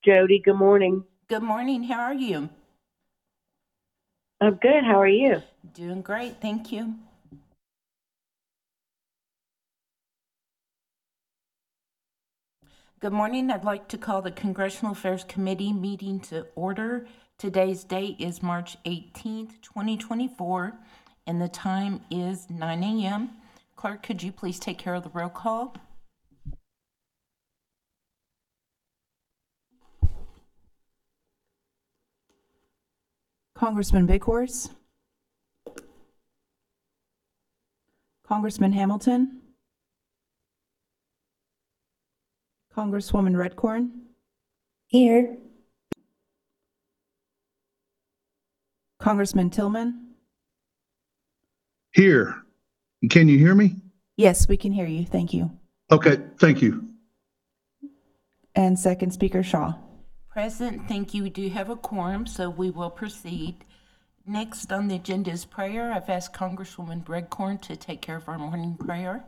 Jody. Good morning. Good morning. How are you? I'm good. How are you? Doing great. Thank you. Good morning. I'd like to call the Congressional Affairs Committee meeting to order. Today's date is March 18th, 2024, and the time is 9 a.m. Clerk, could you please take care of the roll call? Congressman Bighorse, Congressman Hamilton, Congresswoman Redcorn, Here. Congressman Tillman. Here. Can you hear me? Yes, we can hear you. Thank you. Okay, thank you. And Second Speaker Shaw. Present. Thank you. We do have a quorum, so we will proceed. Next on the agenda is prayer. I've asked Congresswoman Redcorn to take care of our morning prayer.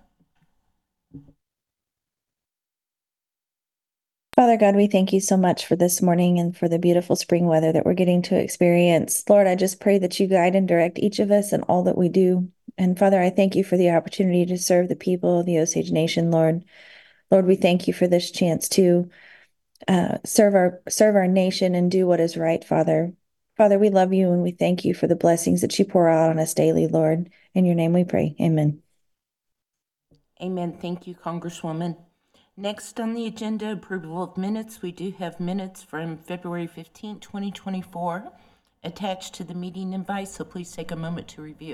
Father God, we thank you so much for this morning and for the beautiful spring weather that we're getting to experience. Lord, I just pray that you guide and direct each of us in all that we do. And Father, I thank you for the opportunity to serve the people of the Osage Nation, Lord. Lord, we thank you for this chance to serve our nation and do what is right, Father. Father, we love you and we thank you for the blessings that you pour out on us daily, Lord. In your name we pray. Amen. Amen. Thank you, Congresswoman. Next on the agenda, approval of minutes. We do have minutes from February 15, 2024 attached to the meeting invite, so please take a moment to review.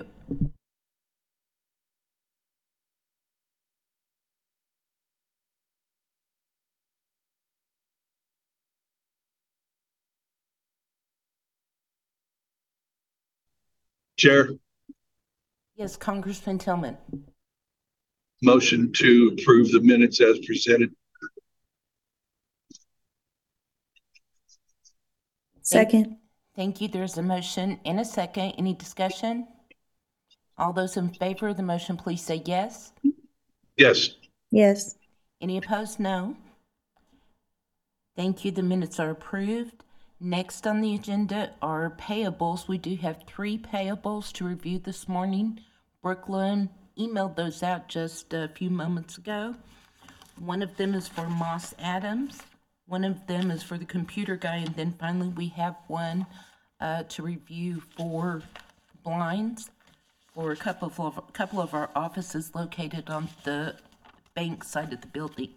Chair, Yes, Congressman Tillman. motion to approve the minutes as presented. Second. Thank you. There's a motion and a second. Any discussion? All those in favor of the motion, please say yes. Yes. Yes. Any opposed? No. Thank you. The minutes are approved. Next on the agenda are payables. We do have 3 payables to review this morning. Brooklyn emailed those out just a few moments ago. One of them is for Moss Adams. One of them is for the computer guy. And then finally, we have one to review for blinds for a couple of our offices located on the bank side of the building.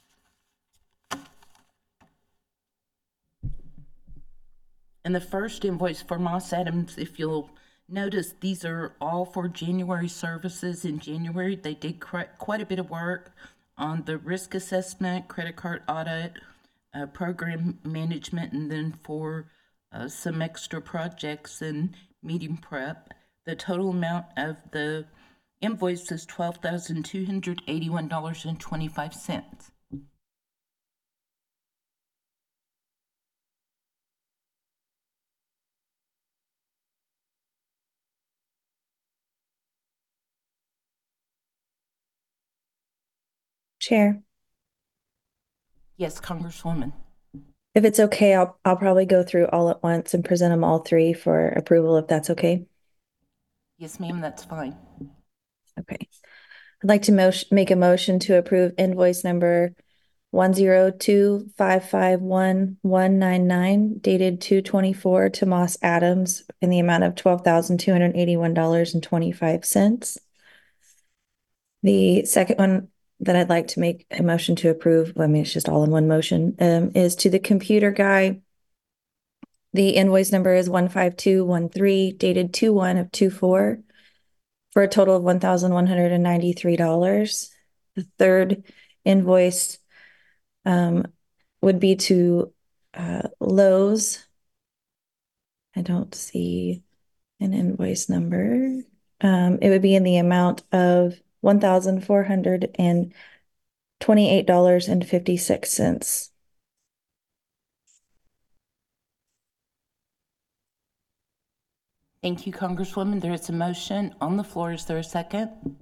And the first invoice for Moss Adams, if you'll notice, these are all for January services. In January, they did quite a bit of work on the risk assessment, credit card audit, program management, and then for some extra projects and meeting prep. The total amount of the invoice is $12,281.25. Chair. Yes, Congresswoman. If it's okay, I'll probably go through all at once and present them all 3 for approval, if that's okay. Yes, ma'am, that's fine. Okay. I'd like to make a motion to approve invoice number 102551199 dated 2/24 to Moss Adams in the amount of $12,281.25. The second one that I'd like to make a motion to approve, I mean, it's just all in one motion, is to the computer guy. The invoice number is 15213 dated 2/1/24 for a total of $1,193. The third invoice would be to Lowe's. I don't see an invoice number. It would be in the amount of $1,428.56. Thank you, Congresswoman. There is a motion on the floor. Is there a second?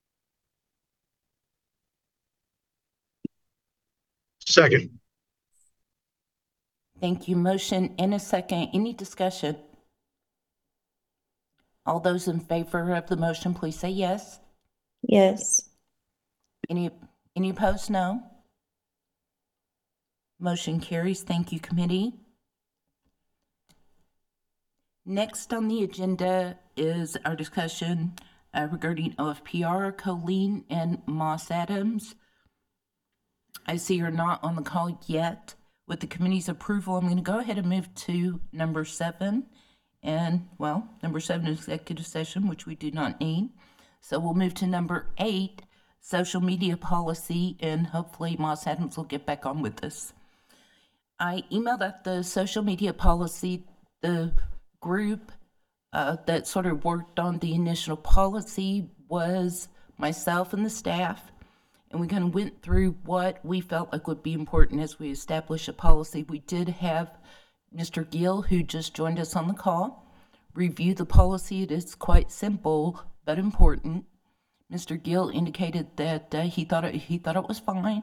Second. Thank you. Motion and a second. Any discussion? All those in favor of the motion, please say yes. Yes. Any opposed? No. Motion carries. Thank you, committee. Next on the agenda is our discussion regarding OFPR, Colleen and Moss Adams. I see you're not on the call yet. With the committee's approval, I'm going to go ahead and move to number 7. And, well, number 7 is executive session, which we do not need. So we'll move to number 8, social media policy, and hopefully Moss Adams will get back on with us. I emailed out the social media policy, the group that sort of worked on the initial policy was myself and the staff, and we kind of went through what we felt like would be important as we establish a policy. We did have Mr. Gill, who just joined us on the call, review the policy. It is quite simple but important. Mr. Gill indicated that he thought it was fine,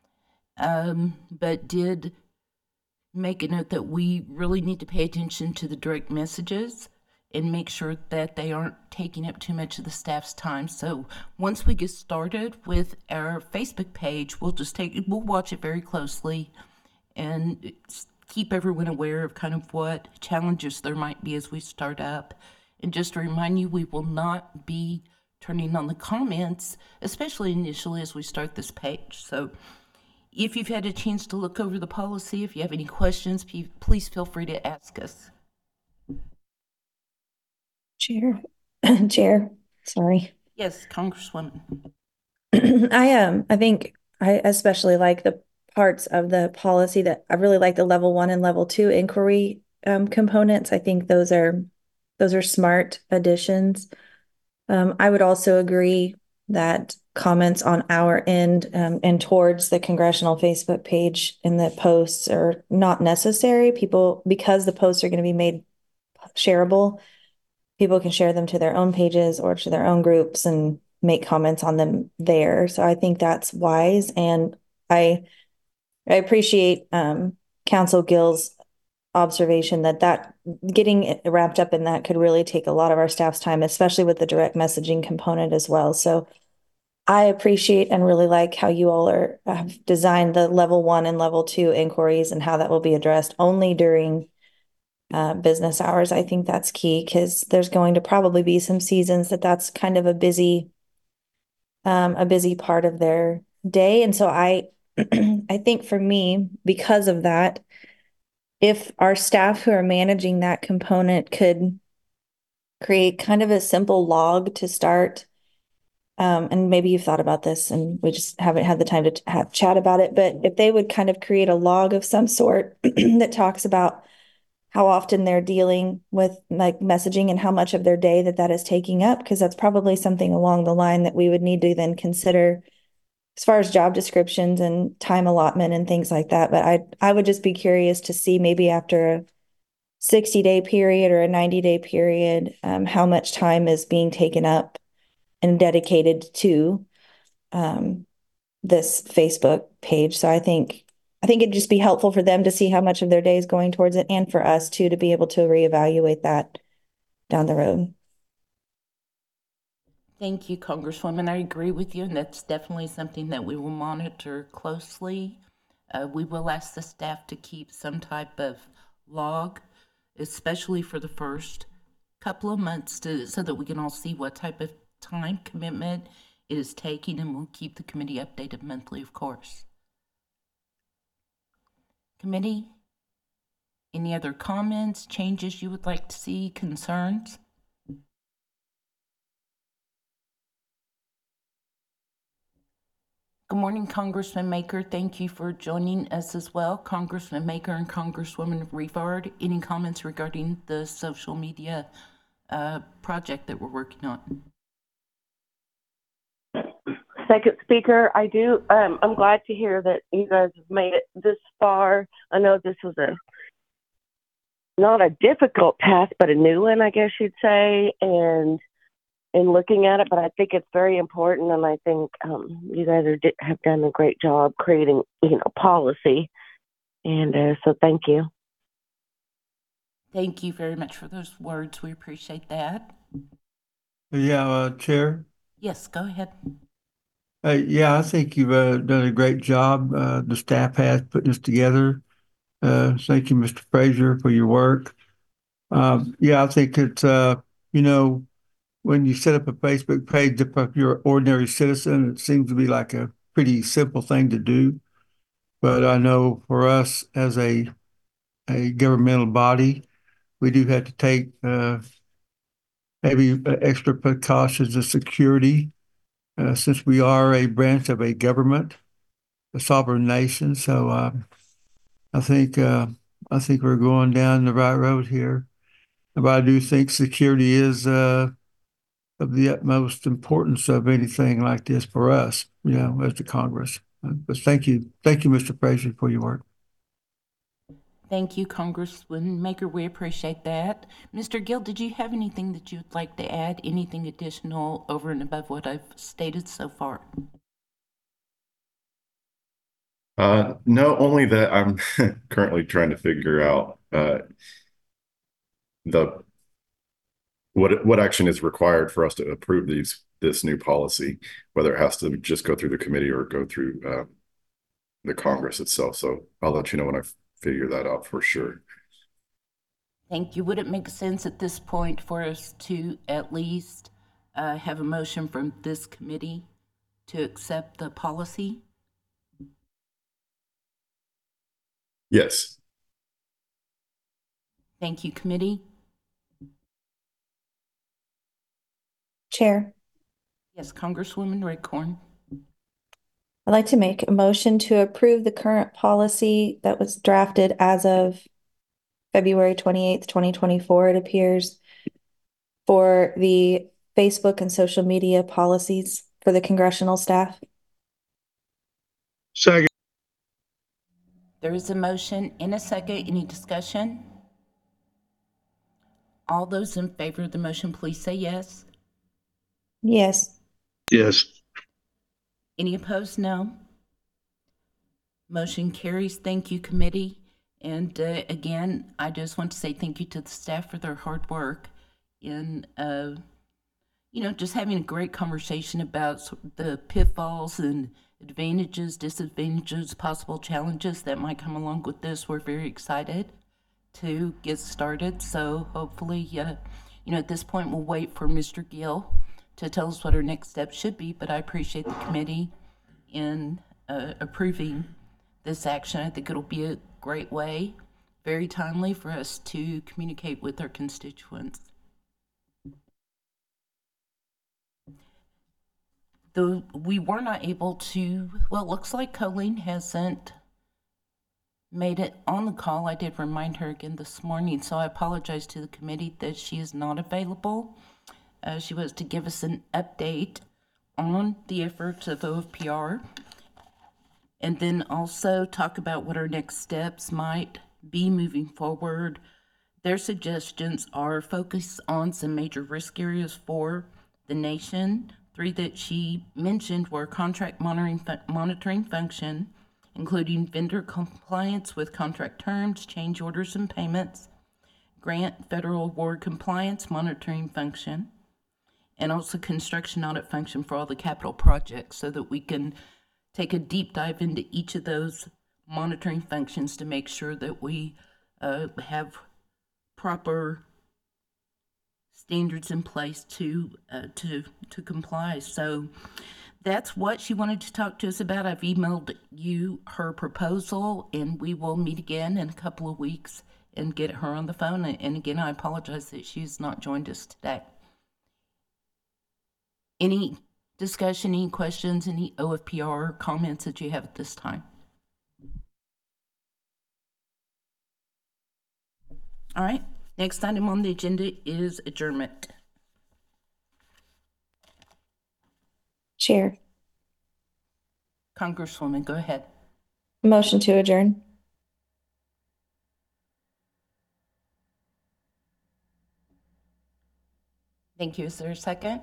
but did make a note that we really need to pay attention to the direct messages and make sure that they aren't taking up too much of the staff's time. So once we get started with our Facebook page, we'll watch it very closely and keep everyone aware of kind of what challenges there might be as we start up. And just to remind you, we will not be turning on the comments, especially initially as we start this page. So if you've had a chance to look over the policy, if you have any questions, please feel free to ask us. Chair, sorry. Yes, Congresswoman. I think I especially like the parts of the policy that I really like the level 1 and level 2 inquiry components. I think those are smart additions. I would also agree that comments on our end and towards the congressional Facebook page in the posts are not necessary. Because the posts are going to be made shareable, people can share them to their own pages or to their own groups and make comments on them there. So I think that's wise. And I appreciate Council Gill's observation that getting it wrapped up in that could really take a lot of our staff's time, especially with the direct messaging component as well. So I appreciate and really like how you all have designed the level 1 and level 2 inquiries and how that will be addressed only during business hours. I think that's key because there's going to probably be some seasons that's kind of a busy part of their day. And so I think for me, because of that, if our staff who are managing that component could create kind of a simple log to start, and maybe you've thought about this and we just haven't had the time to chat about it, but if they would kind of create a log of some sort that talks about how often they're dealing with like messaging and how much of their day that is taking up, because that's probably something along the line that we would need to then consider as far as job descriptions and time allotment and things like that. But I would just be curious to see maybe after a 60-day period or a 90-day period, how much time is being taken up and dedicated to this Facebook page. So I think it'd just be helpful for them to see how much of their day is going towards it, and for us too, to be able to reevaluate that down the road. Thank you, Congresswoman. I agree with you, and that's definitely something that we will monitor closely. We will ask the staff to keep some type of log, especially for the first couple of months, so that we can all see what type of time commitment it is taking, and we'll keep the committee updated monthly, of course. Committee, any other comments, changes you would like to see, concerns? Good morning, Congressman Maker. Thank you for joining us as well. Congressman Maker and Congresswoman Rivard, any comments regarding the social media project that we're working on? Second speaker, I do. I'm glad to hear that you guys have made it this far. I know this was not a difficult task, but a new one, I guess you'd say, and in looking at it, but I think it's very important, and I think you guys have done a great job creating, policy, and so thank you. Thank you very much for those words. We appreciate that. Yeah, Chair. Yes, go ahead. Yeah, I think you've done a great job. The staff has putting this together. Thank you, Mr. Frazier, for your work. Yeah, I think it's, when you set up a Facebook page, if you're an ordinary citizen, it seems to be like a pretty simple thing to do. But I know for us as a governmental body, we do have to take maybe extra precautions of security since we are a branch of a government, a sovereign nation. So I think we're going down the right road here. But I do think security is of the utmost importance of anything like this for us, as the Congress. But thank you, Mr. Frazier, for your work. Thank you, Congressman Maker. We appreciate that. Mr. Gill, did you have anything that you'd like to add? Anything additional over and above what I've stated so far? No, only that I'm currently trying to figure out what action is required for us to approve this new policy, whether it has to just go through the committee or go through the Congress itself. So I'll let you know when I figure that out for sure. Thank you. Would it make sense at this point for us to at least have a motion from this committee to accept the policy? Yes. Thank you, committee. Chair, Yes, Congresswoman Redcorn. I'd like to make a motion to approve the current policy that was drafted as of February 28th, 2024, it appears, for the Facebook and social media policies for the congressional staff. Second. There is a motion and a second. Any discussion? All those in favor of the motion, please say yes. Yes. Yes. Any opposed? No. Motion carries. Thank you, committee. And again, I just want to say thank you to the staff for their hard work in, just having a great conversation about the pitfalls and advantages, disadvantages, possible challenges that might come along with this. We're very excited to get started. So hopefully, at this point, we'll wait for Mr. Gill to tell us what our next steps should be. But I appreciate the committee in approving this action. I think it'll be a great way, very timely for us to communicate with our constituents. Though we were not able to, well, it looks like Colleen hasn't made it on the call. I did remind her again this morning, so I apologize to the committee that she is not available. She was to give us an update on the efforts of OFPR and then also talk about what our next steps might be moving forward. Their suggestions are focus on some major risk areas for the nation. 3 that she mentioned were contract monitoring function, including vendor compliance with contract terms, change orders and payments, grant federal award compliance monitoring function, and also construction audit function for all the capital projects, so that we can take a deep dive into each of those monitoring functions to make sure that we have proper standards in place to comply. So that's what she wanted to talk to us about. I've emailed you her proposal, and we will meet again in a couple of weeks and get her on the phone. And again, I apologize that she's not joined us today. Any discussion, any questions, any OFPR comments that you have at this time? All right. Next item on the agenda is adjournment. Chair. Congresswoman, go ahead. Motion to adjourn. Thank you. Is there a second?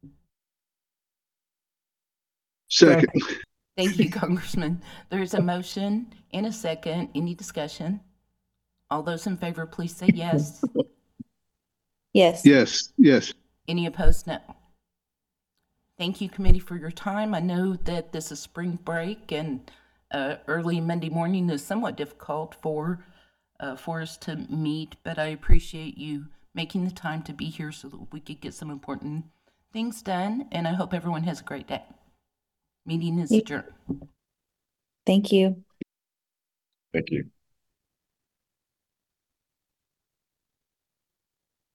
Second. Thank you, Congressman. There's a motion and a second. Any discussion? All those in favor, please say yes. Yes. Yes, yes. Any opposed, no. Thank you, committee, for your time. I know that this is spring break and early Monday morning is somewhat difficult for us to meet, but I appreciate you making the time to be here so that we could get some important things done, and I hope everyone has a great day. Meeting is adjourned. Thank you. Thank you.